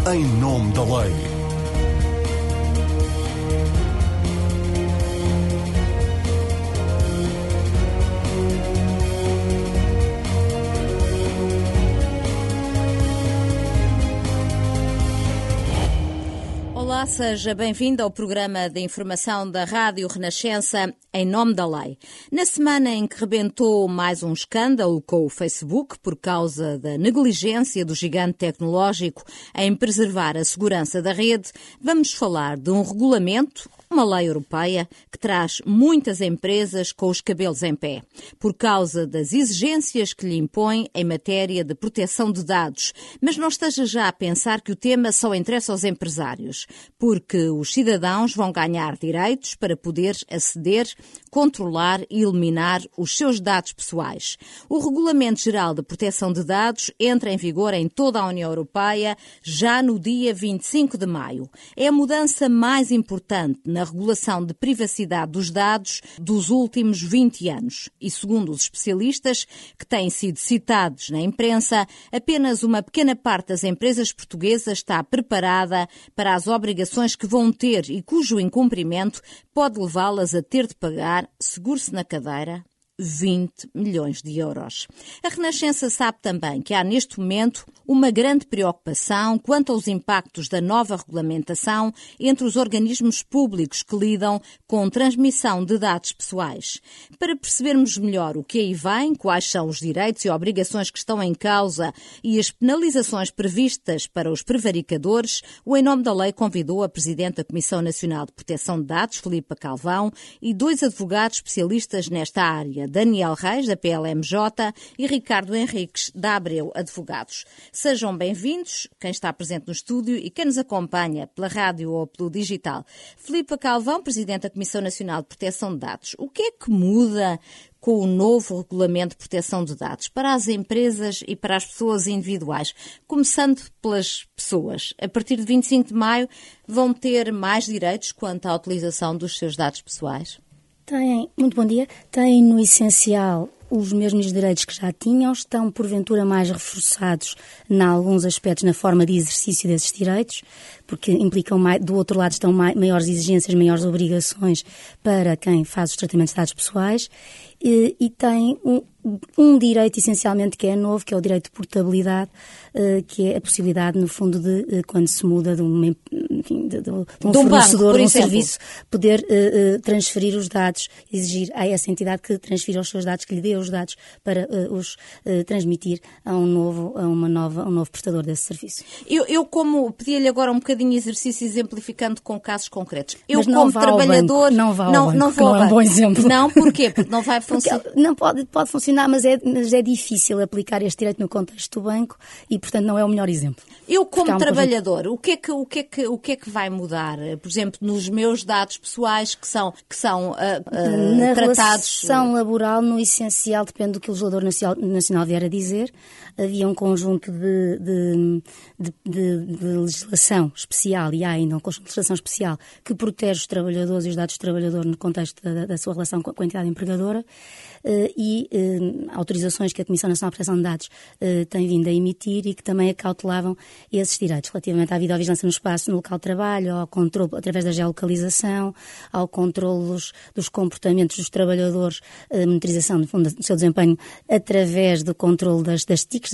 em nome da lei. Olá, seja bem-vindo ao programa de informação da Rádio Renascença em nome da lei. Na semana em que rebentou mais um escândalo com o Facebook por causa da negligência do gigante tecnológico em preservar a segurança da rede, vamos falar de um regulamento, uma lei europeia, que traz muitas empresas com os cabelos em pé, por causa das exigências que lhe impõe em matéria de proteção de dados. Mas não esteja já a pensar que o tema só interessa aos empresários, porque os cidadãos vão ganhar direitos para poder aceder, controlar e eliminar os seus dados pessoais. O Regulamento Geral de Proteção de Dados entra em vigor em toda a União Europeia já no dia 25 de maio. É a mudança mais importante na regulação de privacidade dos dados dos últimos 20 anos. E segundo os especialistas que têm sido citados na imprensa, apenas uma pequena parte das empresas portuguesas está preparada para as obrigações que vão ter e cujo incumprimento pode levá-las a ter de pagar, segure-se na cadeira, 20 milhões de euros. A Renascença sabe também que há neste momento uma grande preocupação quanto aos impactos da nova regulamentação entre os organismos públicos que lidam com transmissão de dados pessoais. Para percebermos melhor o que aí vem, quais são os direitos e obrigações que estão em causa e as penalizações previstas para os prevaricadores, o Em Nome da Lei convidou a Presidente da Comissão Nacional de Proteção de Dados, Filipa Calvão, e dois advogados especialistas nesta área, Daniel Reis, da PLMJ, e Ricardo Henriques, da Abreu Advogados. Sejam bem-vindos, quem está presente no estúdio e quem nos acompanha pela rádio ou pelo digital. Filipa Calvão, Presidente da Comissão Nacional de Proteção de Dados. O que é que muda com o novo Regulamento de Proteção de Dados para as empresas e para as pessoas individuais? Começando pelas pessoas. A partir de 25 de maio vão ter mais direitos quanto à utilização dos seus dados pessoais? Muito bom dia. Têm, no essencial, os mesmos direitos que já tinham, estão, porventura, mais reforçados em alguns aspectos na forma de exercício desses direitos, porque implicam, do outro lado, estão maiores exigências, maiores obrigações para quem faz os tratamentos de dados pessoais, e tem um direito, essencialmente, que é novo, que é o direito de portabilidade, que é a possibilidade, no fundo, de quando se muda de um fornecedor, de um serviço, poder transferir os dados, exigir a essa entidade que transfira os seus dados, que lhe dê os dados para os transmitir a um novo prestador desse serviço. Eu como pedia-lhe agora um bocadinho de exercício exemplificando com casos concretos. Eu, mas não como trabalhador, não vá ao banco, não é um bom exemplo. Não, porquê? Porque não vai funcionar. Não pode funcionar, mas é difícil aplicar este direito no contexto do banco e, portanto, não é o melhor exemplo. Eu, como trabalhador, o que é que vai mudar? Por exemplo, nos meus dados pessoais que são na tratados... Na relação laboral, no essencial, depende do que o legislador nacional vier a dizer. Havia um conjunto de legislação especial, e há ainda um conjunto de legislação especial que protege os trabalhadores e os dados do trabalhador no contexto da sua relação com a entidade empregadora, e autorizações que a Comissão Nacional de Proteção de Dados tem vindo a emitir e que também acautelavam esses direitos relativamente à videovigilância no espaço, no local de trabalho, ao controle através da geolocalização, ao controle dos comportamentos dos trabalhadores, monitorização no fundo, do seu desempenho através do controle das TICs,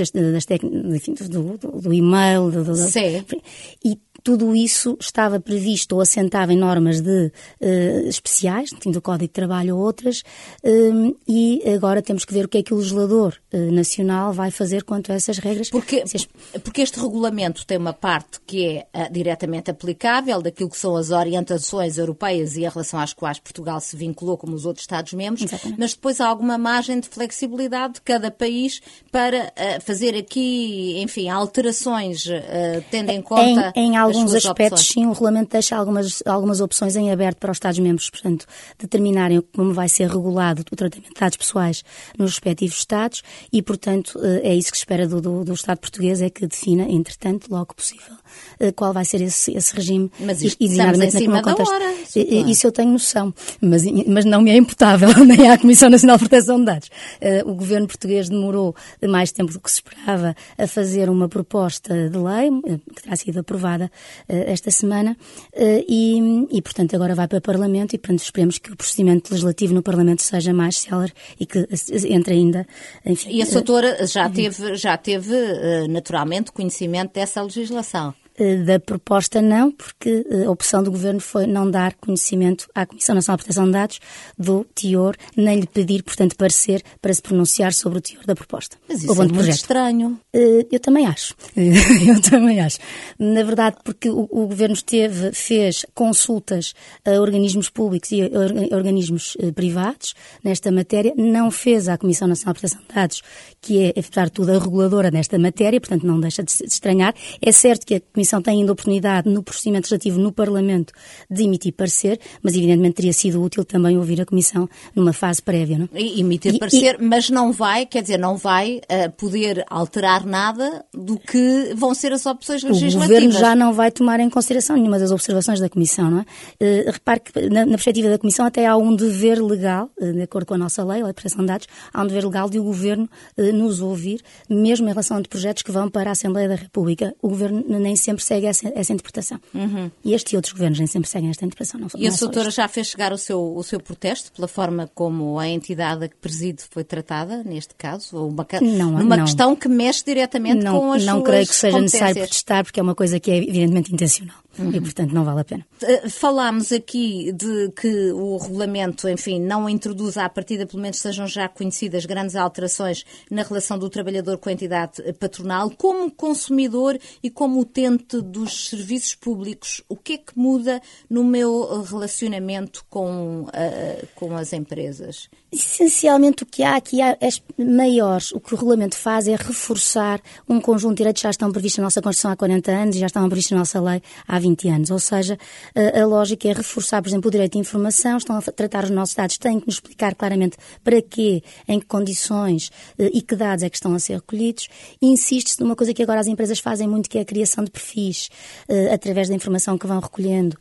do e-mail, e tudo isso estava previsto ou assentava em normas especiais, do Código de Trabalho ou outras, e agora temos que ver o que é que o legislador nacional vai fazer quanto a essas regras. Porque este regulamento tem uma parte que é diretamente aplicável daquilo que são as orientações europeias e em relação às quais Portugal se vinculou como os outros Estados-membros, mas depois há alguma margem de flexibilidade de cada país para fazer aqui, enfim, alterações tendo em conta alguns aspectos, opções. sim, o regulamento deixa algumas opções em aberto para os Estados-membros, portanto, determinarem como vai ser regulado o tratamento de dados pessoais nos respectivos Estados e, portanto, é isso que se espera do Estado português, é que defina, entretanto, logo que possível, qual vai ser esse regime. Mas isto estamos em cima da hora. Isso eu tenho noção, mas não me é imputável, nem à Comissão Nacional de Proteção de Dados. O governo português demorou mais tempo do que se esperava a fazer uma proposta de lei, que terá sido aprovada esta semana, e, portanto, agora vai para o Parlamento e, portanto, esperemos que o procedimento legislativo no Parlamento seja mais célere e que entre ainda, enfim... E a sua doutora já teve naturalmente conhecimento dessa legislação? Da proposta não, porque a opção do Governo foi não dar conhecimento à Comissão Nacional de Proteção de Dados do teor, nem lhe pedir, portanto, parecer para se pronunciar sobre o teor da proposta. Mas isso é muito estranho. Eu também acho. Eu também acho. Na verdade, porque o Governo fez consultas a organismos públicos e a organismos privados nesta matéria, não fez à Comissão Nacional de Proteção de Dados, que é, apesar de tudo, a reguladora nesta matéria, portanto, não deixa de se estranhar. É certo que a Comissão tem ainda a oportunidade, no procedimento legislativo no Parlamento, de emitir parecer, mas evidentemente teria sido útil também ouvir a Comissão numa fase prévia, não? E emitir parecer, mas não vai poder alterar nada do que vão ser as opções legislativas. O Governo já não vai tomar em consideração nenhuma das observações da Comissão, não é? Repare que na perspectiva da Comissão até há um dever legal, de acordo com a nossa lei, a Lei de Proteção de Dados, há um dever legal de o Governo nos ouvir, mesmo em relação a projetos que vão para a Assembleia da República. O Governo nem sempre segue essa interpretação. E este e outros governos nem sempre seguem esta interpretação. E a sua doutora já fez chegar o seu protesto pela forma como a entidade a que preside foi tratada, neste caso? Ou numa questão que mexe diretamente com as suas Não creio que seja competências. Necessário protestar, porque é uma coisa que é evidentemente intencional. E, portanto, não vale a pena. Falámos aqui de que o regulamento, enfim, não introduz à partida, pelo menos sejam já conhecidas, grandes alterações na relação do trabalhador com a entidade patronal. Como consumidor e como utente dos serviços públicos, o que é que muda no meu relacionamento com as empresas? Essencialmente o que há aqui é maiores. O que o regulamento faz é reforçar um conjunto de direitos que já estão previstos na nossa Constituição há 40 anos e já estavam previstos na nossa lei há 20 anos. Ou seja, a lógica é reforçar, por exemplo, o direito de informação, estão a tratar os nossos dados, têm que nos explicar claramente para quê, em que condições e que dados é que estão a ser recolhidos. E insiste-se numa coisa que agora as empresas fazem muito, que é a criação de perfis através da informação que vão recolhendo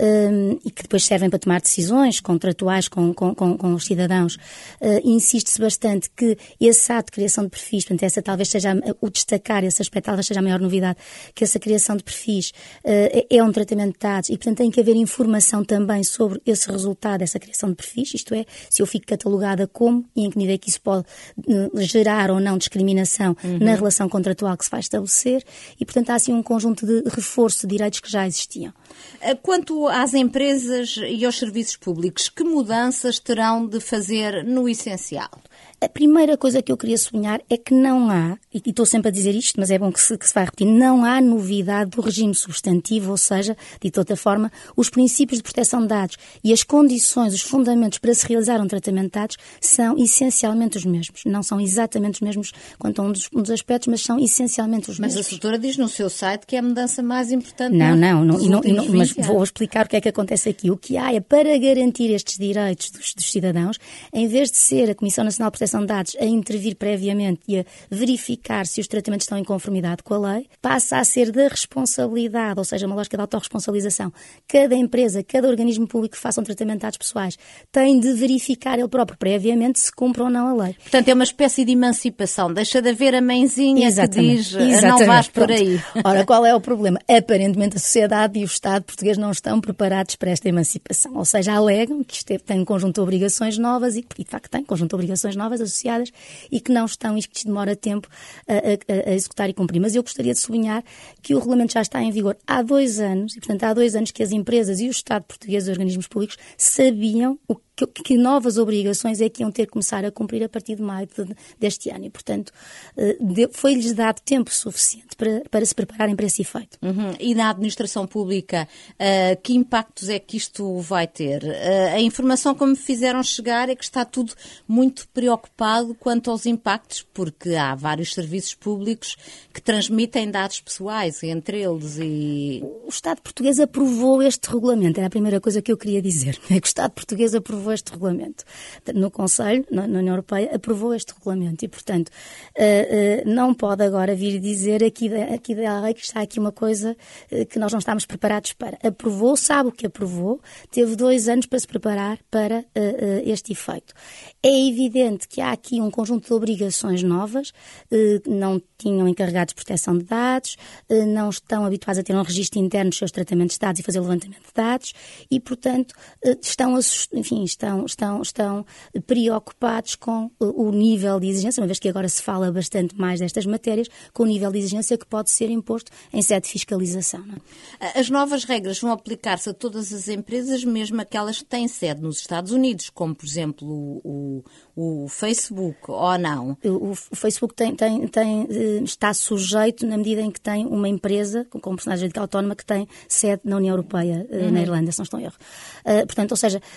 e que depois servem para tomar decisões contratuais com os cidadãos. Insiste-se bastante que esse ato de criação de perfis, portanto, essa talvez seja o destacar, esse aspecto talvez seja a maior novidade, que essa criação de perfis é um tratamento de dados e, portanto, tem que haver informação também sobre esse resultado dessa criação de perfis, isto é, se eu fico catalogada como e em que medida é que isso pode gerar ou não discriminação na relação contratual que se vai estabelecer e, portanto, há assim um conjunto de reforço de direitos que já existiam. Quanto às empresas e aos serviços públicos, que mudanças terão de fazer no essencial? A primeira coisa que eu queria sublinhar é que não há, e estou sempre a dizer isto, mas é bom que se vai repetir, não há novidade do regime substantivo, ou seja, dito de outra forma, os princípios de proteção de dados e as condições, os fundamentos para se realizar um tratamento de dados são essencialmente os mesmos. Não são exatamente os mesmos quanto a um dos aspectos, mas são essencialmente os mesmos. Mas a doutora diz no seu site que é a mudança mais importante. Não, mas vou explicar o que é que acontece aqui. O que há é, para garantir estes direitos dos cidadãos, em vez de ser a Comissão Nacional de Proteção de Dados a intervir previamente e a verificar se os tratamentos estão em conformidade com a lei, passa a ser da responsabilidade, ou seja, uma lógica de autorresponsabilização. Cada empresa, cada organismo público que faça um tratamento de dados pessoais tem de verificar ele próprio previamente se cumpre ou não a lei. Portanto, é uma espécie de emancipação. Deixa de haver a mãezinha que diz não vais por aí. Ora, qual é o problema? Aparentemente a sociedade e o Estado português não estão preparados para esta emancipação. Ou seja, alegam que isto tem um conjunto de obrigações novas e de facto tem um conjunto de obrigações novas associadas e que não estão, e que isto demora tempo a executar e cumprir. Mas eu gostaria de sublinhar que o regulamento já está em vigor há 2 anos, e portanto há 2 anos que as empresas e o Estado português, os organismos públicos, sabiam que novas obrigações é que iam ter que começar a cumprir a partir de maio deste ano. E, portanto, foi-lhes dado tempo suficiente para se prepararem para esse efeito. E na administração pública, que impactos é que isto vai ter? A informação que me fizeram chegar é que está tudo muito preocupado quanto aos impactos, porque há vários serviços públicos que transmitem dados pessoais entre eles e... O Estado português aprovou este regulamento, era a primeira coisa que eu queria dizer, é que o Estado português aprovou este regulamento. No Conselho, na União Europeia, aprovou este regulamento e, portanto, não pode agora vir dizer aqui da lei que está aqui uma coisa que nós não estamos preparados para. Aprovou, sabe o que aprovou, teve 2 anos para se preparar para este efeito. É evidente que há aqui um conjunto de obrigações novas, não tinham encarregados de proteção de dados, não estão habituados a ter um registro interno dos seus tratamentos de dados e fazer levantamento de dados e, portanto, estão preocupados com o nível de exigência, uma vez que agora se fala bastante mais destas matérias, com o nível de exigência que pode ser imposto em sede de fiscalização. Não é? As novas regras vão aplicar-se a todas as empresas, mesmo aquelas que têm sede nos Estados Unidos, como, por exemplo, o Facebook, ou não? O Facebook está sujeito na medida em que tem uma empresa, como personagem jurídica autónoma, que tem sede na União Europeia, na Irlanda, se não estou em erro. Portanto, ou seja,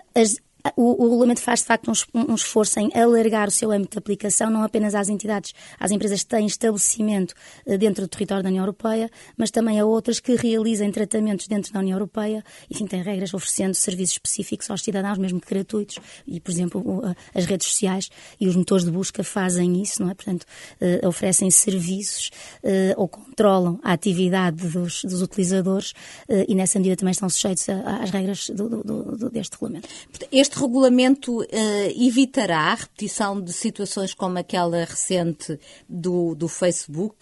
o regulamento faz, de facto, um esforço em alargar o seu âmbito de aplicação, não apenas às entidades, às empresas que têm estabelecimento dentro do território da União Europeia, mas também a outras que realizem tratamentos dentro da União Europeia, enfim, tem regras oferecendo serviços específicos aos cidadãos, mesmo que gratuitos, e, por exemplo, as redes sociais e os motores de busca fazem isso, não é? Portanto, oferecem serviços ou controlam a atividade dos utilizadores e, nessa medida, também estão sujeitos às regras deste regulamento. Este regulamento evitará a repetição de situações como aquela recente do Facebook,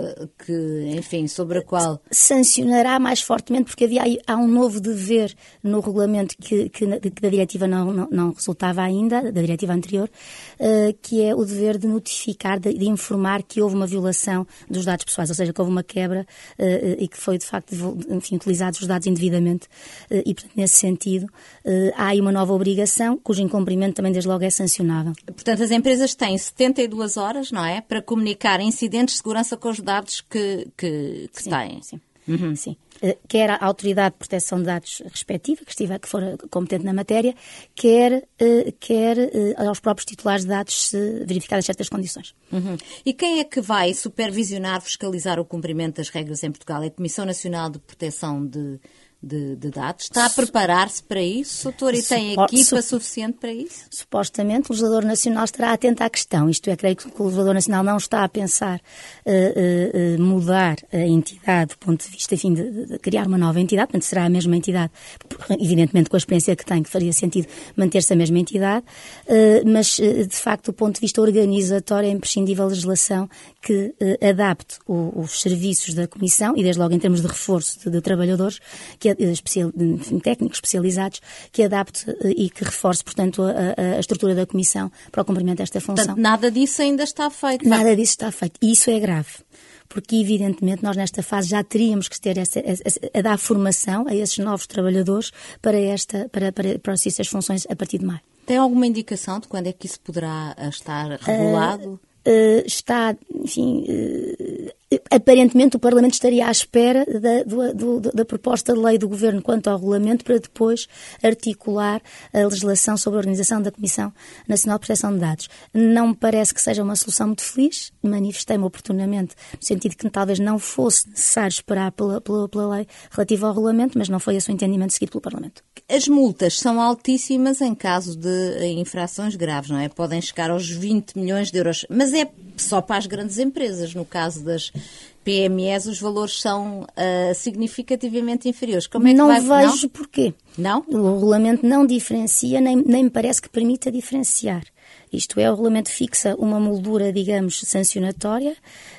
enfim, sobre a qual... Sancionará mais fortemente, porque há um novo dever no regulamento que da diretiva não resultava ainda, da diretiva anterior, que é o dever de notificar, de informar que houve uma violação dos dados pessoais, ou seja, que houve uma quebra e que foi, de facto, enfim, utilizados os dados indevidamente. E, portanto, nesse sentido, há aí uma nova obrigação, cujo incumprimento também desde logo é sancionável. Portanto, as empresas têm 72 horas, não é, para comunicar incidentes de segurança com os dados que têm. Sim. Sim. Quer a autoridade de proteção de dados respectiva, que for competente na matéria, quer aos próprios titulares de dados, se verificadas certas condições. E quem é que vai supervisionar, fiscalizar o cumprimento das regras em Portugal? É a Comissão Nacional de Proteção de dados? Está a preparar-se para isso, doutor, e tem equipa suficiente para isso? Supostamente o legislador nacional estará atento à questão, isto é, creio que o legislador nacional não está a pensar mudar a entidade do ponto de vista, enfim, de criar uma nova entidade, portanto será a mesma entidade, evidentemente com a experiência que tem, que faria sentido manter-se a mesma entidade, mas de facto do ponto de vista organizatório é imprescindível a legislação que adapte os serviços da Comissão e desde logo em termos de reforço de trabalhadores, técnicos especializados, que adapte e que reforce, portanto, a estrutura da Comissão para o cumprimento desta função. Portanto, nada disso ainda está feito. Nada disso está feito. E isso é grave. Porque, evidentemente, nós nesta fase já teríamos que ter a dar formação a esses novos trabalhadores para essas funções a partir de maio. Tem alguma indicação de quando é que isso poderá estar regulado? Está, enfim... Aparentemente o Parlamento estaria à espera da proposta de lei do Governo quanto ao regulamento para depois articular a legislação sobre a organização da Comissão Nacional de Proteção de Dados. Não me parece que seja uma solução muito feliz, manifestei-me oportunamente no sentido que talvez não fosse necessário esperar pela lei relativa ao regulamento, mas não foi esse o entendimento seguido pelo Parlamento. As multas são altíssimas em caso de infrações graves, não é? Podem chegar aos 20 milhões de euros, mas é só para as grandes empresas. No caso das PMEs, os valores são significativamente inferiores. Como é que não vai... vejo porquê. Não? O regulamento não diferencia, nem me parece que permita diferenciar. Isto é, o regulamento fixa uma moldura, digamos, sancionatória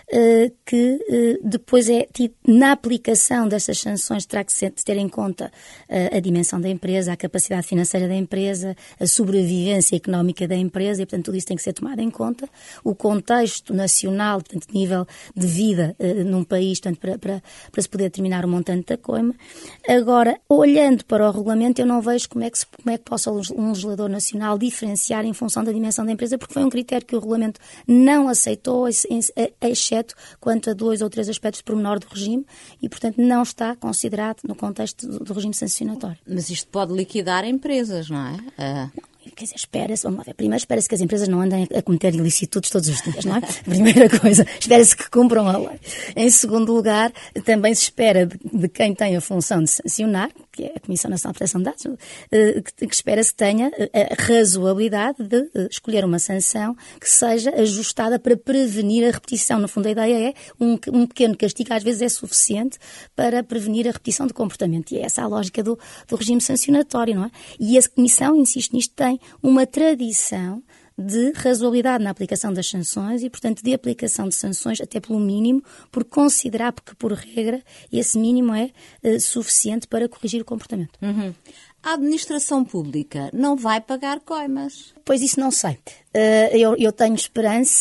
que depois é tido, na aplicação dessas sanções, terá que ter em conta a dimensão da empresa, a capacidade financeira da empresa, a sobrevivência económica da empresa, e portanto tudo isso tem que ser tomado em conta, o contexto nacional, portanto nível de vida num país, portanto, para se poder determinar o montante da coima. Agora, olhando para o regulamento, eu não vejo como é que possa um legislador nacional diferenciar em função da dimensão da empresa, porque foi um critério que o regulamento não aceitou, exceto quanto a 2 ou 3 aspectos de pormenor do regime, e, portanto, não está considerado no contexto do regime sancionatório. Mas isto pode liquidar empresas, não é? Quer dizer, primeiro espera-se que as empresas não andem a cometer ilicitudes todos os dias, não é? Primeira coisa, espera-se que cumpram a lei. Em segundo lugar, também se espera de quem tem a função de sancionar, que é a Comissão Nacional de Proteção de Dados, que espera-se tenha a razoabilidade de escolher uma sanção que seja ajustada para prevenir a repetição. No fundo, a ideia é um pequeno castigo, às vezes é suficiente para prevenir a repetição de comportamento. E é essa a lógica do regime sancionatório, não é? E a Comissão, insisto nisto, tem uma tradição de razoabilidade na aplicação das sanções e, portanto, de aplicação de sanções até pelo mínimo, por considerar que, por regra, esse mínimo é suficiente para corrigir o comportamento. Uhum. A administração pública não vai pagar coimas? Pois isso não sei. Eu tenho esperança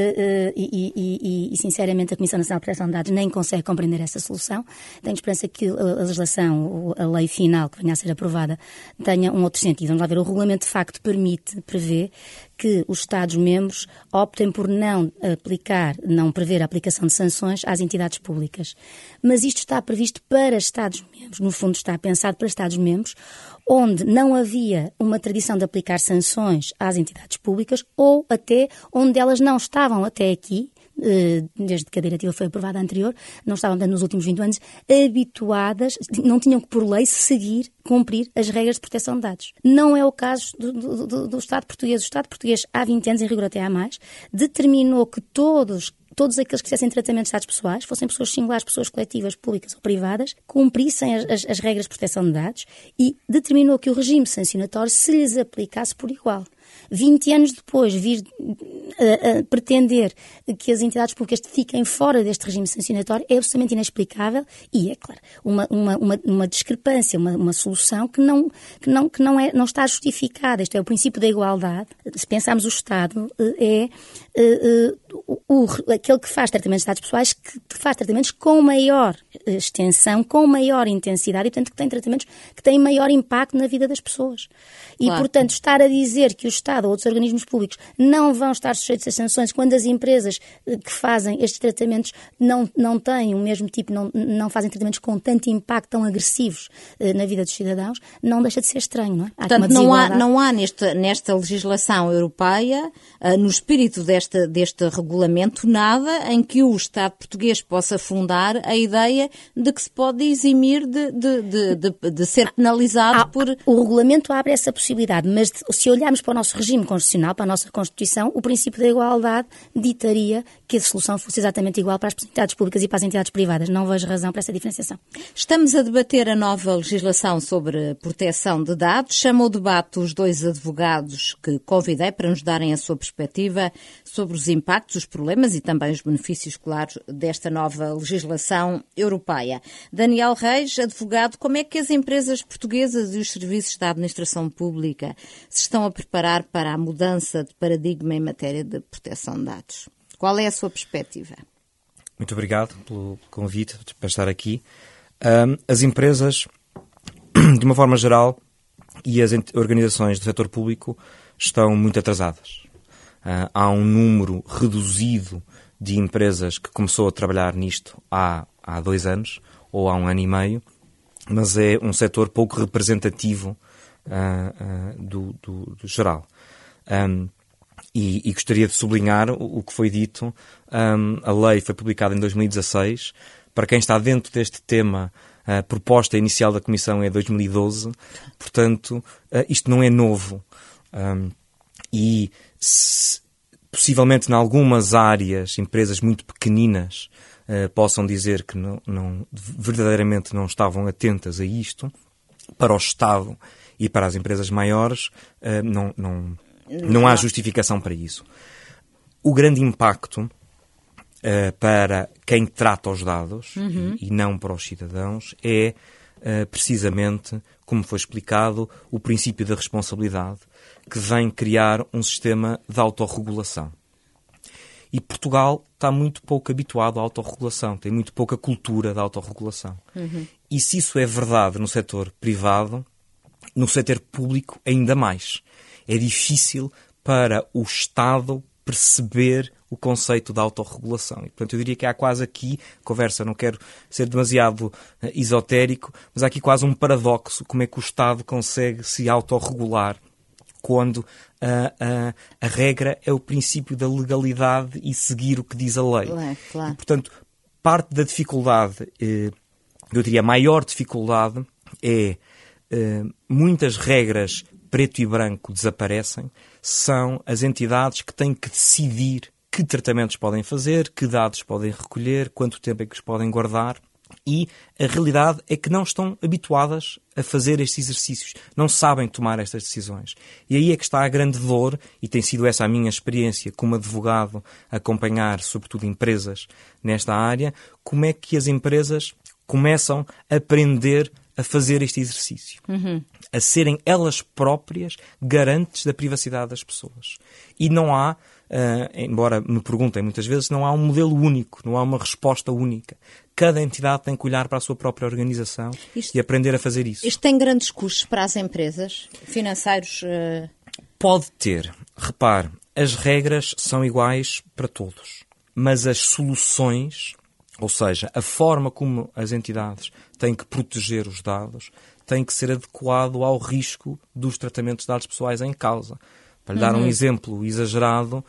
e, sinceramente, a Comissão Nacional de Proteção de Dados nem consegue compreender essa solução. Tenho esperança que a legislação, a lei final que venha a ser aprovada, tenha um outro sentido. Vamos lá ver, o regulamento de facto prevê que os Estados-membros optem por não prever a aplicação de sanções às entidades públicas. Mas isto está previsto para Estados-membros, no fundo está pensado para Estados-membros, onde não havia uma tradição de aplicar sanções às entidades públicas ou até onde elas não estavam até aqui, desde que a diretiva foi aprovada anterior, não estavam nos últimos 20 anos habituadas, não tinham que por lei cumprir as regras de proteção de dados. Não é o caso do Estado português. O Estado português, há 20 anos, em rigor até há mais, determinou que todos aqueles que fizessem tratamento de dados pessoais, fossem pessoas singulares, pessoas coletivas, públicas ou privadas, cumprissem as regras de proteção de dados e determinou que o regime sancionatório se lhes aplicasse por igual. 20 anos depois, vir a pretender que as entidades públicas fiquem fora deste regime sancionatório é absolutamente inexplicável e, é claro, uma discrepância, uma solução que não está justificada. Isto é o princípio da igualdade. Se pensarmos o Estado, aquele que faz tratamentos de dados pessoais, que faz tratamentos com maior extensão, com maior intensidade e, portanto, que tem tratamentos que têm maior impacto na vida das pessoas. E, claro, portanto, estar a dizer que o Estado ou outros organismos públicos não vão estar sujeitos às sanções quando as empresas que fazem estes tratamentos não têm o mesmo tipo, não fazem tratamentos com tanto impacto, tão agressivos na vida dos cidadãos, não deixa de ser estranho, não é? Portanto, não há nesta legislação europeia, no espírito deste regulamento, nada em que o Estado português possa fundar a ideia de que se pode eximir de ser penalizado por... O regulamento abre essa possibilidade, mas se olharmos para o nosso regime constitucional, para a nossa Constituição, o princípio da igualdade ditaria que a solução fosse exatamente igual para as entidades públicas e para as entidades privadas. Não vejo razão para essa diferenciação. Estamos a debater a nova legislação sobre proteção de dados. Chamo ao debate os 2 advogados que convidei para nos darem a sua perspectiva sobre os impactos, os problemas e também os benefícios, claro, desta nova legislação europeia. Daniel Reis, advogado, como é que as empresas portuguesas e os serviços da administração pública se estão a preparar para a mudança de paradigma em matéria de proteção de dados? Qual é a sua perspectiva? Muito obrigado pelo convite para estar aqui. As empresas, de uma forma geral, e as organizações do setor público estão muito atrasadas. Há um número reduzido de empresas que começou a trabalhar nisto há 2 anos ou há 1 ano e meio, mas é um setor pouco representativo do geral. E gostaria de sublinhar o que foi dito. A lei foi publicada em 2016. Para quem está dentro deste tema, a proposta inicial da Comissão é 2012. Portanto, isto não é novo. Possivelmente, em algumas áreas, empresas muito pequeninas possam dizer que verdadeiramente não estavam atentas a isto. Para o Estado e para as empresas maiores, não há justificação para isso. O grande impacto para quem trata os dados e não para os cidadãos é precisamente, como foi explicado, o princípio da responsabilidade, que vem criar um sistema de autorregulação. E Portugal está muito pouco habituado à autorregulação, tem muito pouca cultura da autorregulação. E se isso é verdade no setor privado, no setor público ainda mais. É difícil para o Estado perceber o conceito da autorregulação. E, portanto, eu diria que há quase aqui, conversa, não quero ser demasiado esotérico, mas há aqui quase um paradoxo, como é que o Estado consegue se autorregular quando a regra é o princípio da legalidade e seguir o que diz a lei. Claro. E, portanto, parte da dificuldade, eu diria a maior dificuldade, é muitas regras preto e branco desaparecem, são as entidades que têm que decidir que tratamentos podem fazer, que dados podem recolher, quanto tempo é que os podem guardar. E a realidade é que não estão habituadas a fazer estes exercícios, não sabem tomar estas decisões. E aí é que está a grande dor, e tem sido essa a minha experiência como advogado, acompanhar sobretudo empresas nesta área, como é que as empresas começam a aprender a fazer este exercício, a serem elas próprias garantes da privacidade das pessoas. E não há, embora me perguntem muitas vezes, não há um modelo único, não há uma resposta única. Cada entidade tem que olhar para a sua própria organização e aprender a fazer isso. Isto tem grandes custos para as empresas financeiros? Pode ter. Repare, as regras são iguais para todos, mas as soluções, ou seja, a forma como as entidades têm que proteger os dados, tem que ser adequado ao risco dos tratamentos de dados pessoais em causa. Para lhe dar um exemplo exagerado,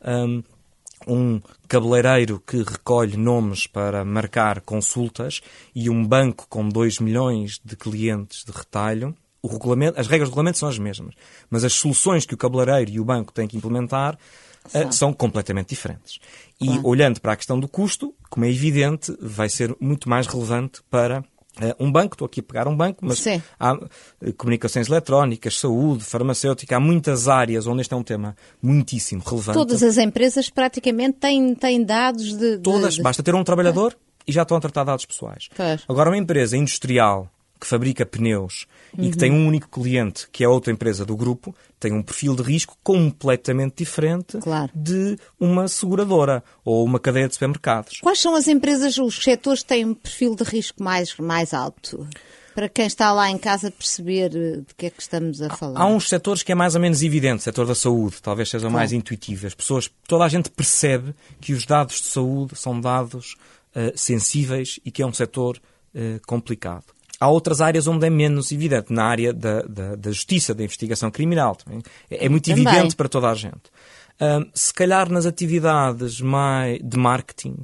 um cabeleireiro que recolhe nomes para marcar consultas e um banco com 2 milhões de clientes de retalho, as regras do regulamento são as mesmas, mas as soluções que o cabeleireiro e o banco têm que implementar são completamente diferentes. E olhando para a questão do custo, como é evidente, vai ser muito mais relevante para um banco. Estou aqui a pegar um banco, mas há comunicações eletrónicas, saúde, farmacêutica, há muitas áreas onde este é um tema muitíssimo relevante. Todas as empresas praticamente têm dados de... Todas, basta ter um trabalhador e já estão a tratar dados pessoais. Agora, uma empresa industrial que fabrica pneus e que tem um único cliente, que é outra empresa do grupo, tem um perfil de risco completamente diferente de uma seguradora ou uma cadeia de supermercados. Quais são as empresas, os setores que têm um perfil de risco mais alto? Para quem está lá em casa perceber de que é que estamos a falar. Há uns setores que é mais ou menos evidente. O setor da saúde talvez seja mais intuitivo. As pessoas, toda a gente percebe que os dados de saúde são dados sensíveis e que é um setor complicado. Há outras áreas onde é menos evidente, na área da justiça, da investigação criminal. Também. É muito evidente para toda a gente. Se calhar nas atividades de marketing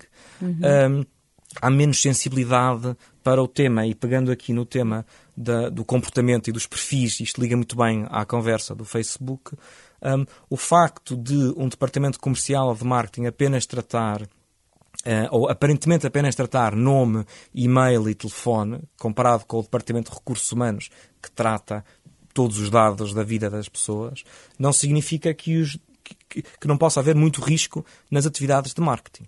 há menos sensibilidade para o tema. E pegando aqui no tema do comportamento e dos perfis, isto liga muito bem à conversa do Facebook, o facto de um departamento comercial de marketing apenas tratar ou aparentemente apenas tratar nome, e-mail e telefone, comparado com o Departamento de Recursos Humanos, que trata todos os dados da vida das pessoas, não significa que não possa haver muito risco nas atividades de marketing.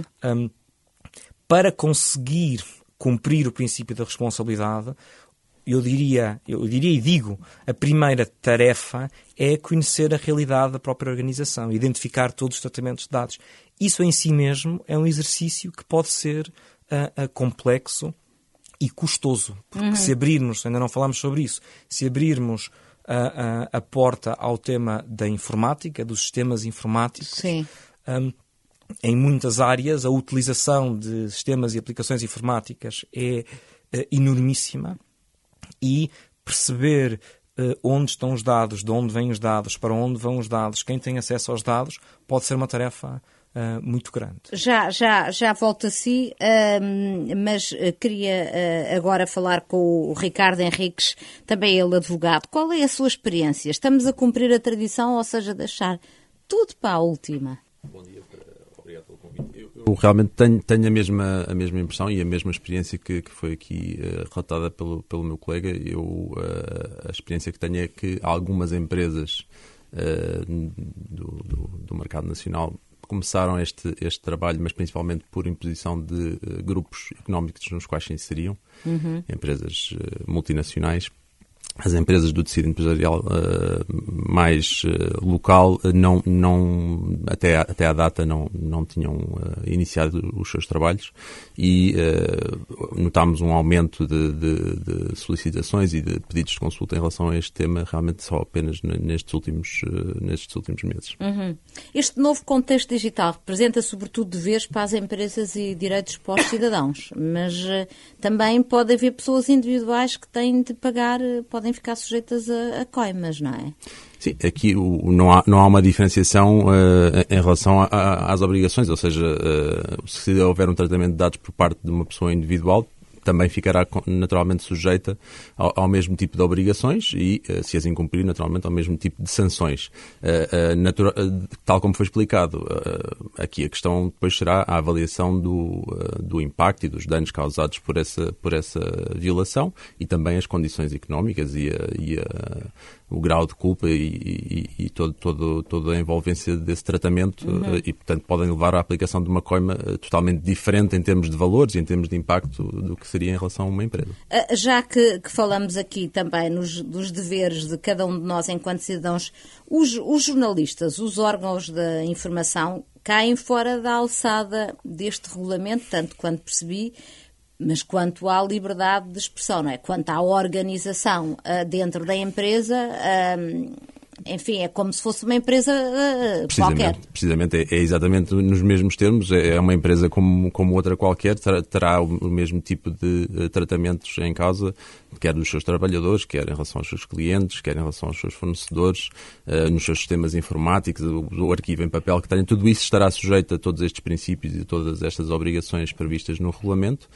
Para conseguir cumprir o princípio da responsabilidade, eu diria e digo, a primeira tarefa é conhecer a realidade da própria organização, identificar todos os tratamentos de dados. Isso em si mesmo é um exercício que pode ser complexo e custoso, porque se abrirmos, ainda não falámos sobre isso, se abrirmos a porta ao tema da informática, dos sistemas informáticos, em muitas áreas a utilização de sistemas e aplicações informáticas é enormíssima. E perceber onde estão os dados, de onde vêm os dados, para onde vão os dados, quem tem acesso aos dados, pode ser uma tarefa muito grande. Já volto a si, mas queria agora falar com o Ricardo Henriques, também ele advogado. Qual é a sua experiência? Estamos a cumprir a tradição, ou seja, deixar tudo para a última? Bom dia, obrigado pelo convite. Eu realmente tenho a mesma impressão e a mesma experiência que foi aqui relatada pelo meu colega. A experiência que tenho é que algumas empresas do mercado nacional começaram este trabalho, mas principalmente por imposição de grupos económicos nos quais se inseriam, empresas multinacionais. As empresas do tecido empresarial mais local até à data não tinham iniciado os seus trabalhos e notámos um aumento de solicitações e de pedidos de consulta em relação a este tema realmente só apenas nestes últimos meses. Este novo contexto digital representa sobretudo deveres para as empresas e direitos para os cidadãos, mas também pode haver pessoas individuais que têm de pagar, podem ficar sujeitas a coimas, não é? Sim, aqui não há uma diferenciação em relação às obrigações, ou seja, se houver um tratamento de dados por parte de uma pessoa individual, também ficará naturalmente sujeita ao mesmo tipo de obrigações e, se as incumprir, naturalmente ao mesmo tipo de sanções. Tal como foi explicado, aqui a questão depois será a avaliação do impacto e dos danos causados por essa violação e também as condições económicas e o grau de culpa e toda a envolvência desse tratamento e, portanto, podem levar à aplicação de uma coima totalmente diferente em termos de valores e em termos de impacto do que seria em relação a uma empresa. Já que falamos aqui também dos deveres de cada um de nós enquanto cidadãos, os jornalistas, os órgãos da informação caem fora da alçada deste regulamento, tanto quanto percebi, mas quanto à liberdade de expressão, não é? Quanto à organização dentro da empresa, enfim, é como se fosse uma empresa qualquer. Precisamente, é exatamente nos mesmos termos. É uma empresa como outra qualquer, terá o mesmo tipo de tratamentos em causa, quer dos seus trabalhadores, quer em relação aos seus clientes, quer em relação aos seus fornecedores, nos seus sistemas informáticos, o arquivo em papel que têm. Tudo isso estará sujeito a todos estes princípios e a todas estas obrigações previstas no regulamento.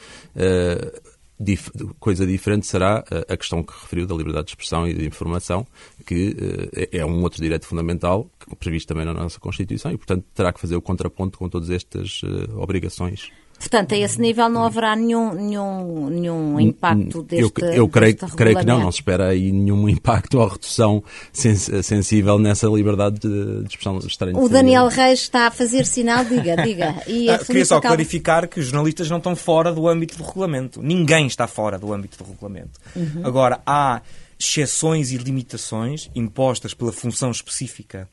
Coisa diferente será a questão que referiu da liberdade de expressão e de informação, que é um outro direito fundamental, previsto também na nossa Constituição, e, portanto, terá que fazer o contraponto com todas estas obrigações. Portanto, a esse nível não haverá nenhum impacto deste Eu creio que não se espera aí nenhum impacto ou redução sensível nessa liberdade de expressão. O Daniel Reis está a fazer sinal, diga. Queria só clarificar que os jornalistas não estão fora do âmbito do regulamento. Ninguém está fora do âmbito do regulamento. Agora, há exceções e limitações impostas pela função específica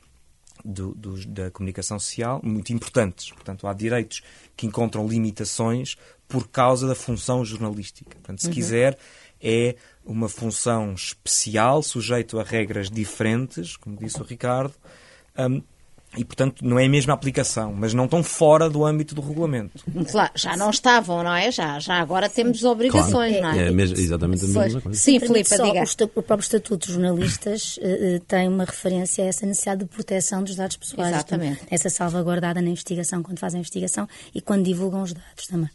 da comunicação social, muito importantes. Portanto, há direitos que encontram limitações por causa da função jornalística. Portanto, se quiser, é uma função especial, sujeito a regras diferentes, como disse o Ricardo, e, portanto, não é a mesma aplicação, mas não estão fora do âmbito do regulamento. Claro, já não estavam, não é? Já agora temos obrigações, claro. Não é? É exatamente a mesma coisa. Sim, Filipe, diga. O próprio Estatuto dos Jornalistas tem uma referência a essa necessidade de proteção dos dados pessoais. Exatamente. Essa salvaguardada na investigação, quando fazem a investigação e quando divulgam os dados também.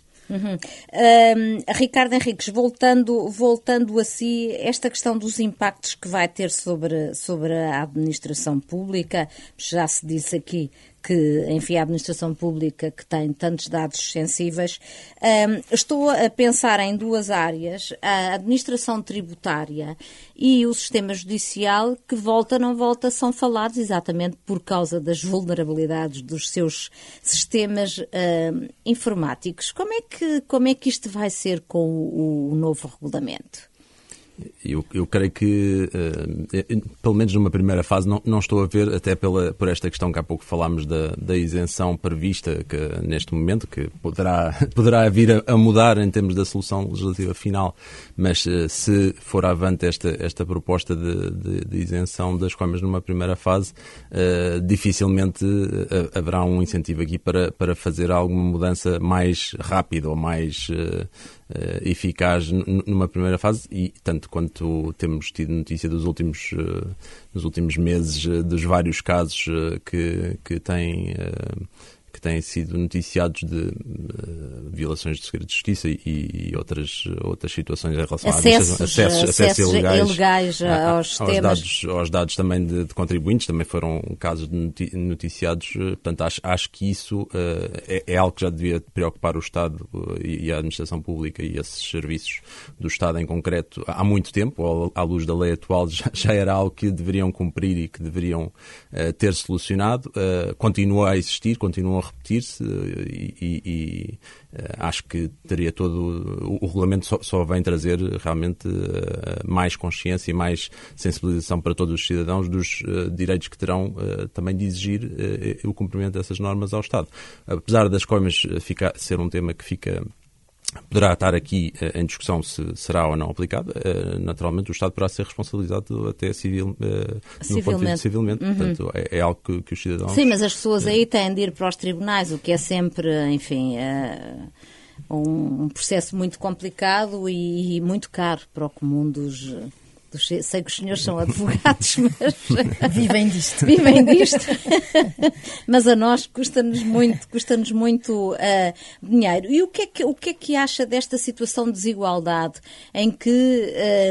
Ricardo Henriques, voltando a si, esta questão dos impactos que vai ter sobre a administração pública, já se disse aqui que, enfim, a administração pública que tem tantos dados sensíveis. Estou a pensar em duas áreas, a administração tributária e o sistema judicial, que volta não volta, são falados exatamente por causa das vulnerabilidades dos seus sistemas informáticos. Como é que isto vai ser com o novo regulamento? Eu creio que, pelo menos numa primeira fase, não estou a ver, até por esta questão que há pouco falámos da isenção prevista que, neste momento, que poderá vir a mudar em termos da solução legislativa final, mas se for avante esta proposta de isenção das coimas numa primeira fase, dificilmente haverá um incentivo aqui para fazer alguma mudança mais rápida ou mais eficaz numa primeira fase, e tanto quanto temos tido notícia nos últimos meses dos vários casos que que têm sido noticiados de violações de segredo de justiça e outras situações em relação a acessos ilegais aos dados também de contribuintes, também foram casos noticiados. Portanto, acho que isso é algo que já devia preocupar o Estado e a administração pública e esses serviços do Estado em concreto há muito tempo. À luz da lei atual já era algo que deveriam cumprir e que deveriam ter solucionado. Continua a existir, continua a repetir-se e acho que teria todo o regulamento só vem trazer realmente mais consciência e mais sensibilização para todos os cidadãos dos direitos que terão também de exigir o cumprimento dessas normas ao Estado. Apesar das coimas ser um tema que poderá estar aqui em discussão se será ou não aplicado, naturalmente o Estado poderá ser responsabilizado até civilmente. Portanto, é algo que os cidadãos... Sim, mas as pessoas aí têm de ir para os tribunais, o que é sempre, enfim, um processo muito complicado e muito caro para o comum dos... Sei que os senhores são advogados, mas... Vivem disto. Mas a nós custa-nos muito dinheiro. E o que é que acha desta situação de desigualdade em que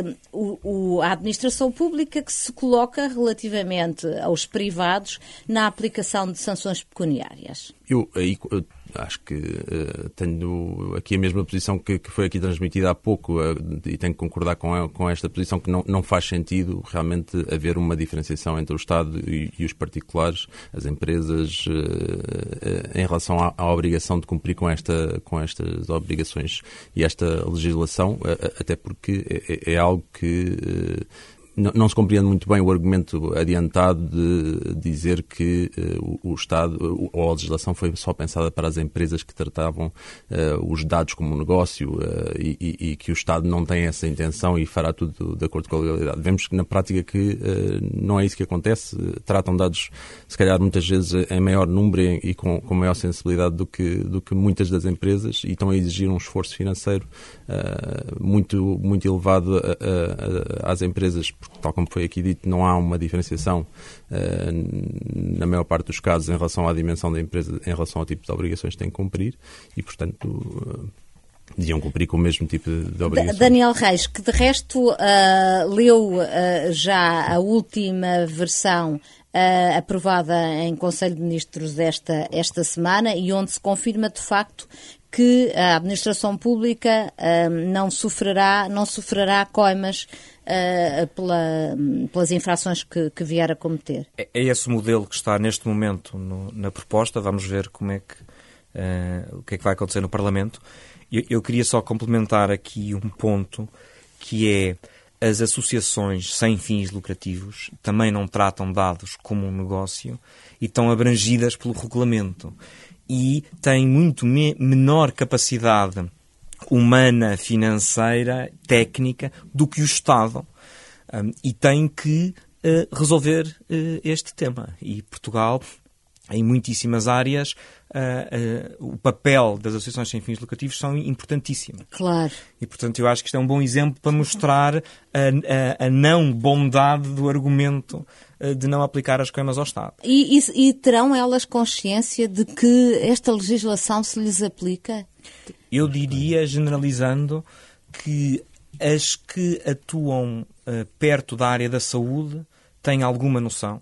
a administração pública que se coloca relativamente aos privados na aplicação de sanções pecuniárias? Eu acho que tenho aqui a mesma posição que foi aqui transmitida há pouco e tenho que concordar com esta posição que não faz sentido realmente haver uma diferenciação entre o Estado e os particulares, as empresas, em relação à obrigação de cumprir com estas obrigações e esta legislação, até porque é algo que... Não se compreende muito bem o argumento adiantado de dizer que o Estado ou a legislação foi só pensada para as empresas que tratavam os dados como um negócio e que o Estado não tem essa intenção e fará tudo de acordo com a legalidade. Vemos que na prática que não é isso que acontece. Tratam dados, se calhar, muitas vezes em maior número e com maior sensibilidade do que muitas das empresas e estão a exigir um esforço financeiro muito, muito elevado às empresas, porque, tal como foi aqui dito, não há uma diferenciação na maior parte dos casos em relação à dimensão da empresa, em relação ao tipo de obrigações que tem que cumprir e, portanto, deviam cumprir com o mesmo tipo de obrigações. Daniel Reis, que de resto leu já a última versão aprovada em Conselho de Ministros esta semana e onde se confirma de facto que a administração pública não sofrerá coimas pelas infrações que vier a cometer. É esse o modelo que está neste momento na proposta. Vamos ver o que é que vai acontecer no Parlamento. Eu queria só complementar aqui um ponto, que é as associações sem fins lucrativos também não tratam dados como um negócio e estão abrangidas pelo regulamento. E têm muito menor capacidade humana, financeira, técnica do que o Estado. E tem que resolver este tema. E Portugal, em muitíssimas áreas, o papel das associações sem fins lucrativos são importantíssimos. Claro. E, portanto, eu acho que isto é um bom exemplo para mostrar a não bondade do argumento de não aplicar as coimas ao Estado. E terão elas consciência de que esta legislação se lhes aplica? Eu diria, generalizando, que as que atuam perto da área da saúde têm alguma noção.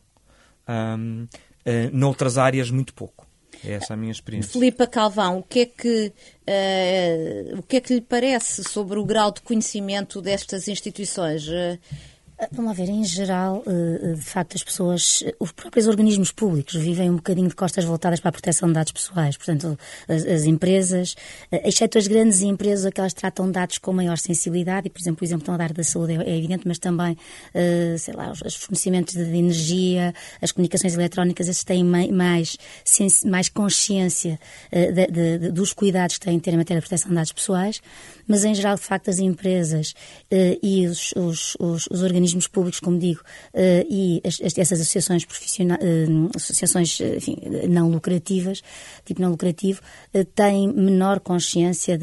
Noutras áreas, muito pouco. É essa a minha experiência. Filipa Calvão, o que é que lhe parece sobre o grau de conhecimento destas instituições? Vamos ver, em geral, de facto, as pessoas, os próprios organismos públicos vivem um bocadinho de costas voltadas para a proteção de dados pessoais. Portanto, as empresas, exceto as grandes empresas, aquelas tratam dados com maior sensibilidade, e, por exemplo, o exemplo que estão a dar da saúde é evidente, mas também, sei lá, os fornecimentos de energia, as comunicações eletrónicas, esses têm mais consciência dos cuidados que têm de ter em matéria de proteção de dados pessoais, mas, em geral, de facto, as empresas e os organismos públicos, como digo, e essas associações profissionais, associações, enfim, não lucrativas, tipo não lucrativo, têm menor consciência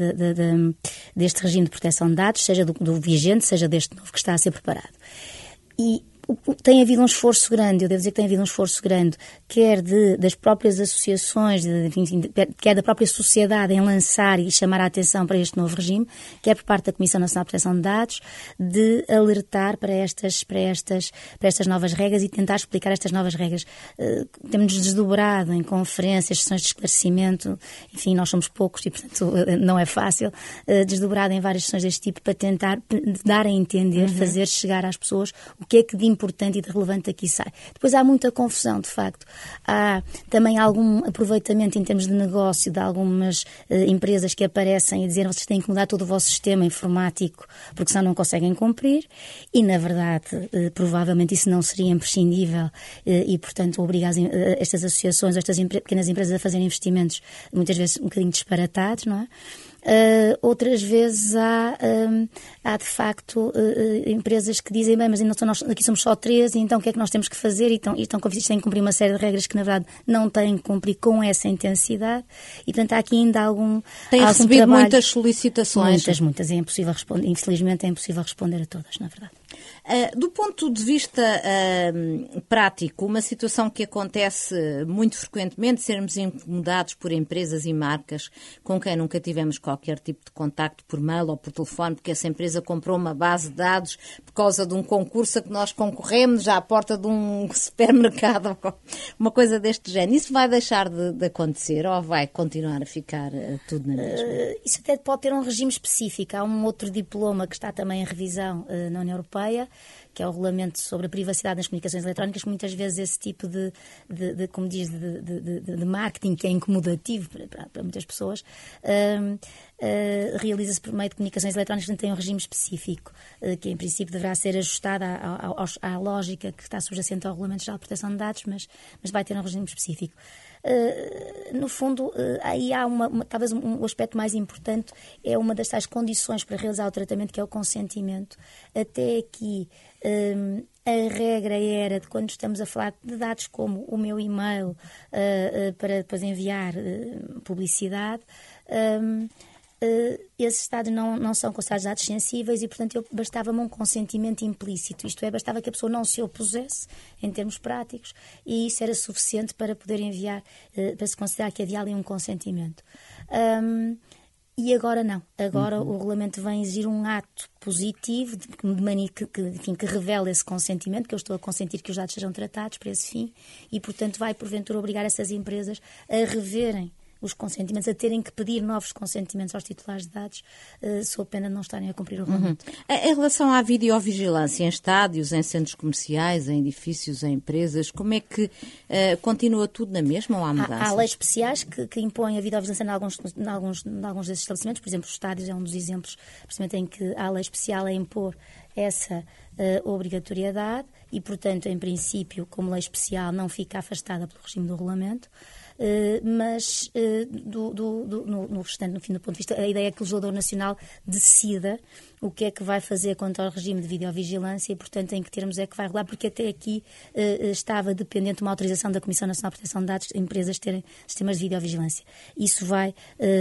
deste regime de proteção de dados, seja do vigente, seja deste novo que está a ser preparado. E Tem havido um esforço grande, eu devo dizer que tem havido um esforço grande, quer das próprias associações, quer da própria sociedade em lançar e chamar a atenção para este novo regime, quer por parte da Comissão Nacional de Proteção de Dados, de alertar para estas novas regras e tentar explicar estas novas regras. Temos desdobrado em conferências, sessões de esclarecimento, enfim, nós somos poucos e, portanto, não é fácil, desdobrado em várias sessões deste tipo para tentar dar a entender, fazer chegar às pessoas o que é que de importante e de relevante aqui sai. Depois há muita confusão, de facto. Há também algum aproveitamento em termos de negócio de algumas empresas que aparecem a dizer vocês têm que mudar todo o vosso sistema informático porque senão não conseguem cumprir e, na verdade, provavelmente isso não seria imprescindível e, portanto, obriga estas associações, estas pequenas empresas a fazerem investimentos muitas vezes um bocadinho disparatados, não é? Outras vezes há de facto empresas que dizem, bem, mas então nós aqui somos só 3 e então o que é que nós temos que fazer? E estão convencidos que têm que cumprir uma série de regras que na verdade não têm que cumprir com essa intensidade e portanto há aqui ainda Tem recebido trabalho, muitas solicitações. Muitas, é impossível responder, infelizmente é impossível responder a todas, na verdade. Do ponto de vista prático, uma situação que acontece muito frequentemente, sermos incomodados por empresas e marcas com quem nunca tivemos qualquer tipo de contacto por mail ou por telefone, porque essa empresa comprou uma base de dados por causa de um concurso a que nós concorremos já à porta de um supermercado, uma coisa deste género. Isso vai deixar de acontecer ou vai continuar a ficar tudo na mesma? Isso até pode ter um regime específico. Há um outro diploma que está também em revisão na União Europeia, que é o Regulamento sobre a Privacidade nas Comunicações Eletrónicas, que muitas vezes esse tipo de marketing, que é incomodativo para muitas pessoas, realiza-se por meio de comunicações eletrónicas que não tem um regime específico, que em princípio deverá ser ajustado à lógica que está subjacente ao Regulamento Geral de Proteção de Dados, mas vai ter um regime específico. No fundo, aí há talvez um aspecto mais importante, é uma das tais condições para realizar o tratamento, que é o consentimento. Até aqui, a regra era de quando estamos a falar de dados como o meu e-mail para depois enviar publicidade, esses dados não são considerados dados sensíveis e, portanto, bastava-me um consentimento implícito. Isto é, bastava que a pessoa não se opusesse, em termos práticos, e isso era suficiente para poder enviar, para se considerar que havia ali um consentimento. E agora não. Agora o regulamento vem exigir um ato positivo que revela esse consentimento, que eu estou a consentir que os dados sejam tratados para esse fim e, portanto, vai, porventura, obrigar essas empresas a reverem os consentimentos, a terem que pedir novos consentimentos aos titulares de dados, sob pena de não estarem a cumprir o regulamento. Em relação à videovigilância em estádios, em centros comerciais, em edifícios, em empresas, como é que continua tudo na mesma ou há mudanças? Há leis especiais que impõem a videovigilância em alguns desses estabelecimentos. Por exemplo, os estádios é um dos exemplos, precisamente, em que há lei especial a impor essa obrigatoriedade e, portanto, em princípio, como lei especial, não fica afastada pelo regime do regulamento. Mas no restante, no fim do ponto de vista, a ideia é que o legislador nacional decida o que é que vai fazer quanto ao regime de videovigilância e, portanto, em que termos é que vai regular, porque até aqui estava dependente de uma autorização da Comissão Nacional de Proteção de Dados, empresas terem sistemas de videovigilância. Isso vai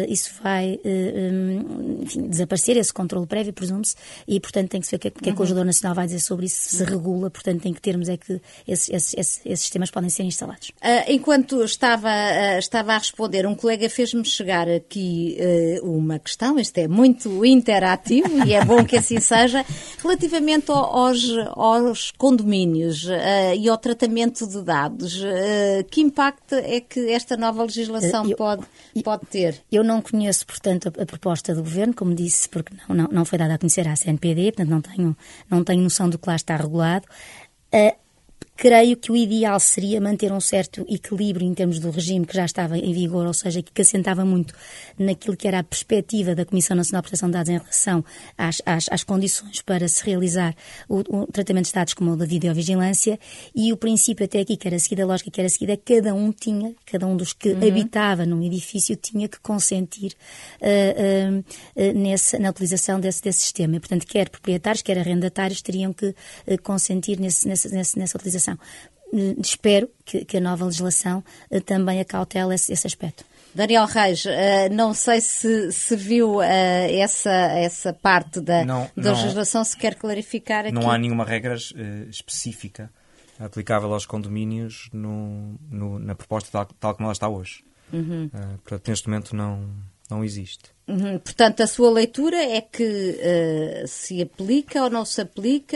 enfim, desaparecer, esse controle prévio, presume-se, e, portanto, tem que se ver o que é que o legislador nacional vai dizer sobre isso, se regula, portanto, em que termos é que esses sistemas podem ser instalados. Enquanto estava a responder, um colega fez-me chegar aqui uma questão, isto é muito interativo e é bom que assim seja, relativamente aos condomínios e ao tratamento de dados. Que impacto é que esta nova legislação pode ter? Eu não conheço, portanto, a proposta do Governo, como disse, porque não foi dada a conhecer à CNPD, portanto não tenho noção do que lá está regulado. Creio que o ideal seria manter um certo equilíbrio em termos do regime que já estava em vigor, ou seja, que assentava muito naquilo que era a perspectiva da Comissão Nacional de Proteção de Dados em relação às condições para se realizar o tratamento de dados como o da videovigilância, e o princípio até aqui, que era seguida, a lógica que era seguida, cada um dos que habitava num edifício tinha que consentir na utilização desse sistema. E, portanto, quer proprietários, quer arrendatários teriam que consentir nessa utilização. Espero que a nova legislação também acautele esse aspecto. Daniel Reis, não sei se viu essa parte da legislação, se quer clarificar aqui. Não há nenhuma regra específica aplicável aos condomínios na proposta tal como ela está hoje. Portanto, neste momento não existe. Portanto, a sua leitura é que se aplica ou não se aplica...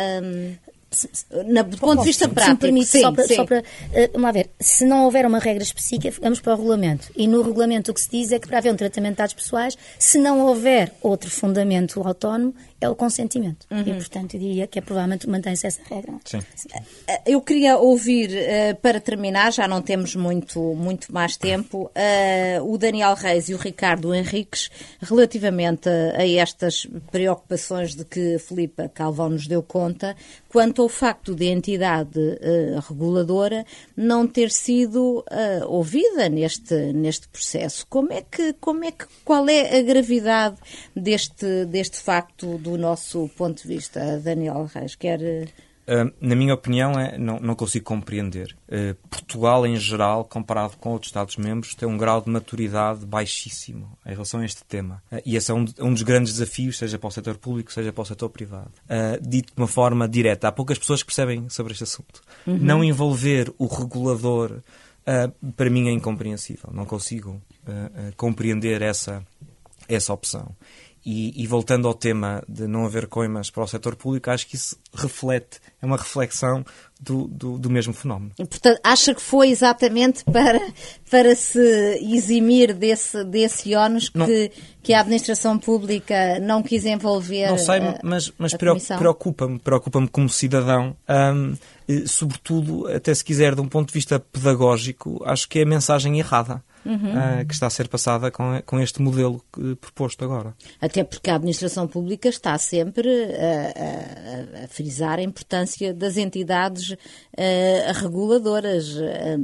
do ponto de vista prático, se me permite, só para vamos lá ver, se não houver uma regra específica, vamos para o regulamento. E no regulamento o que se diz é que para haver um tratamento de dados pessoais, se não houver outro fundamento autónomo, é o consentimento. E, portanto, eu diria que provavelmente mantém-se essa regra. Sim. Eu queria ouvir, para terminar, já não temos muito mais tempo, o Daniel Reis e o Ricardo Henriques, relativamente a estas preocupações de que Filipa Calvão nos deu conta, quanto ao facto de a entidade reguladora não ter sido ouvida neste processo. Qual é a gravidade deste facto do nosso ponto de vista, Daniel Reis? Na minha opinião, não consigo compreender. Portugal, em geral, comparado com outros Estados-membros, tem um grau de maturidade baixíssimo em relação a este tema. E esse é um dos grandes desafios, seja para o setor público, seja para o setor privado. Dito de uma forma direta, há poucas pessoas que percebem sobre este assunto. Não envolver o regulador, para mim, é incompreensível. Não consigo compreender essa opção. E voltando ao tema de não haver coimas para o setor público, acho que isso é uma reflexão do mesmo fenómeno. E, portanto, acha que foi exatamente para se eximir desse ónus que a administração pública não quis envolver? Não sei, mas preocupa-me como cidadão, sobretudo, até se quiser, de um ponto de vista pedagógico, acho que é a mensagem errada. Que está a ser passada com este modelo proposto agora. Até porque a administração pública está sempre a frisar a importância das entidades reguladoras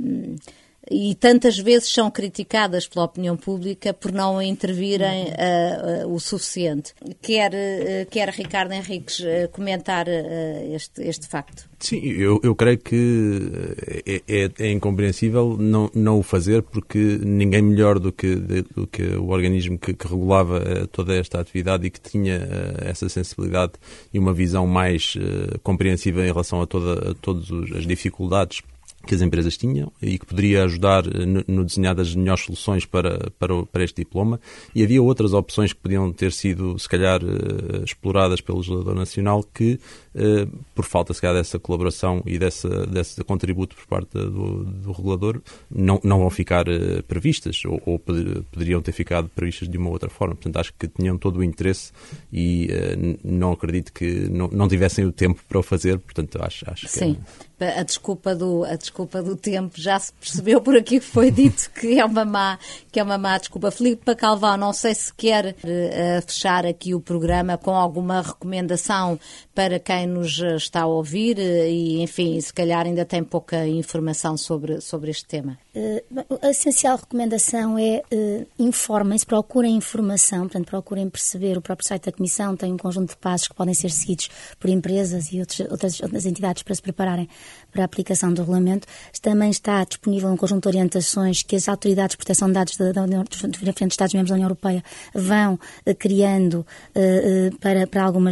e tantas vezes são criticadas pela opinião pública por não intervirem o suficiente. Quer Ricardo Henriques comentar este facto? Sim, eu creio que é incompreensível não o fazer, porque ninguém melhor do que o organismo que regulava toda esta atividade e que tinha essa sensibilidade e uma visão mais compreensiva em relação a todas as dificuldades que as empresas tinham e que poderia ajudar no desenhar das melhores soluções para este diploma, e havia outras opções que podiam ter sido, se calhar, exploradas pelo legislador nacional que, por falta, se calhar, dessa colaboração e desse contributo por parte do regulador, não vão ficar previstas ou poderiam ter ficado previstas de uma outra forma. Portanto, acho que tinham todo o interesse e não acredito que não tivessem o tempo para o fazer, portanto, acho que... Sim. A desculpa do tempo, já se percebeu por aqui que foi dito que é uma má desculpa. Filipa Calvão, não sei se quer fechar aqui o programa com alguma recomendação para quem nos está a ouvir e, enfim, se calhar ainda tem pouca informação sobre este tema. A essencial recomendação é informem-se, procurem informação, portanto, procurem perceber. O próprio site da Comissão tem um conjunto de passos que podem ser seguidos por empresas e outras entidades para se prepararem para a aplicação do regulamento. Também está disponível um conjunto de orientações que as autoridades de proteção de dados dos diferentes Estados-membros da União Europeia vão criando para algumas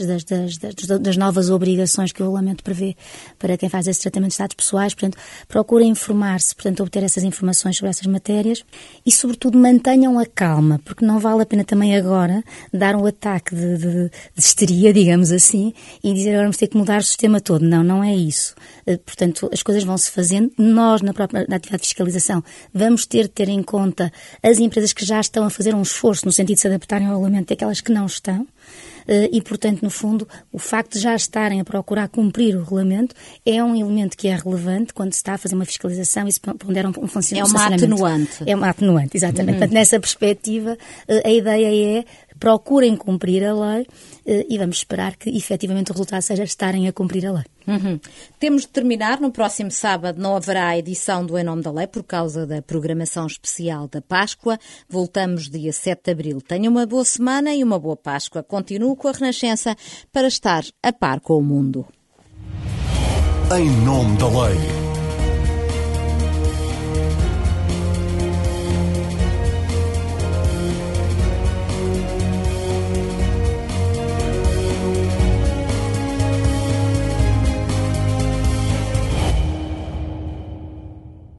das novas obrigações que o regulamento prevê para quem faz esse tratamento de dados pessoais. Portanto, procurem informar-se, portanto, obter essas informações sobre essas matérias e, sobretudo, mantenham a calma, porque não vale a pena também agora dar um ataque de histeria, digamos assim, e dizer agora vamos ter que mudar o sistema todo. Não é isso. Portanto, as coisas vão-se fazendo. Nós, na atividade de fiscalização, vamos ter em conta as empresas que já estão a fazer um esforço no sentido de se adaptarem ao regulamento e aquelas que não estão. E, portanto, no fundo, o facto de já estarem a procurar cumprir o regulamento é um elemento que é relevante quando se está a fazer uma fiscalização e se pondera um funcionamento. É uma atenuante. É uma atenuante, exatamente. Portanto, nessa perspectiva, a ideia é procurem cumprir a lei e vamos esperar que, efetivamente, o resultado seja estarem a cumprir a lei. Temos de terminar. No próximo sábado não haverá edição do Em Nome da Lei por causa da programação especial da Páscoa. Voltamos dia 7 de abril. Tenha uma boa semana e uma boa Páscoa. Continuo com a Renascença para estar a par com o mundo. Em Nome da Lei.